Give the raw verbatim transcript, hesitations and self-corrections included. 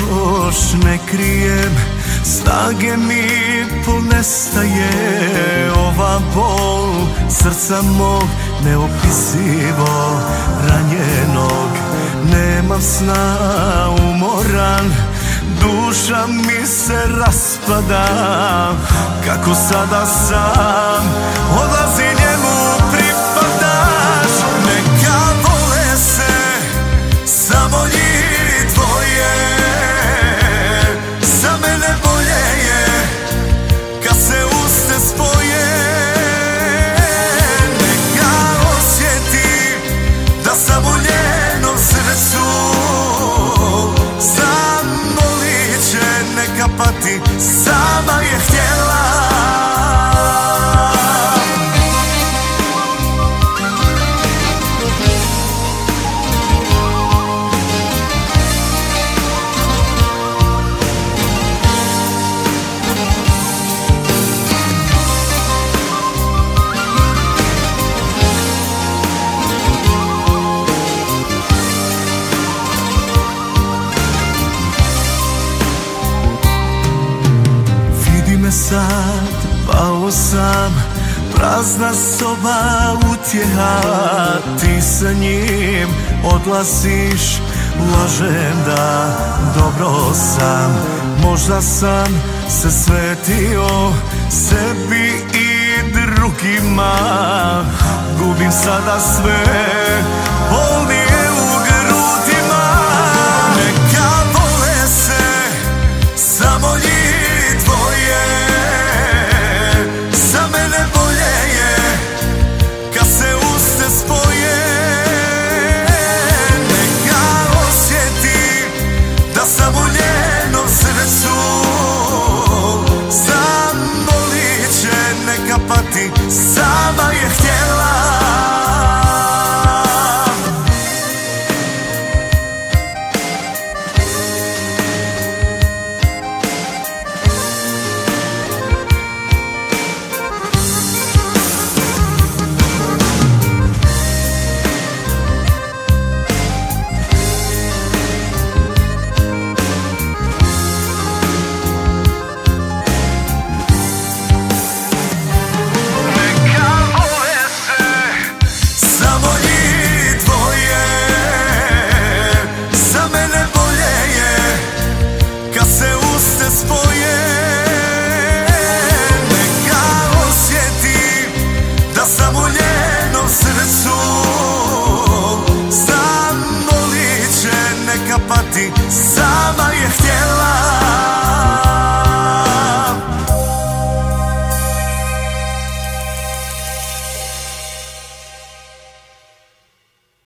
još ne krijem, snage mi ponestaje. Ova bol srca mog neopisivo ranjenog, nemam sna, umoran, duša mi se raspada. Kako sada sam odlazi, njemu pripadaš. Neka vole se samo njih dvoje, za mene bolje je kad se uste spoje. Neka osjeti da sam u njenom srcu, zamolit će, neka pati, sama je htjela. Sad pao sam, prazna soba utjeha, ti sa njim odlaziš, lažem da dobro sam. Možda sam se svetio sebi i drugima, gubim sada sve, bolnije u grudima. Neka vole se samo njih dvoje, za mene bolje je kad se uste spoje. Neka osjeti da sam u njenom srcu, zamolit će, neka pati,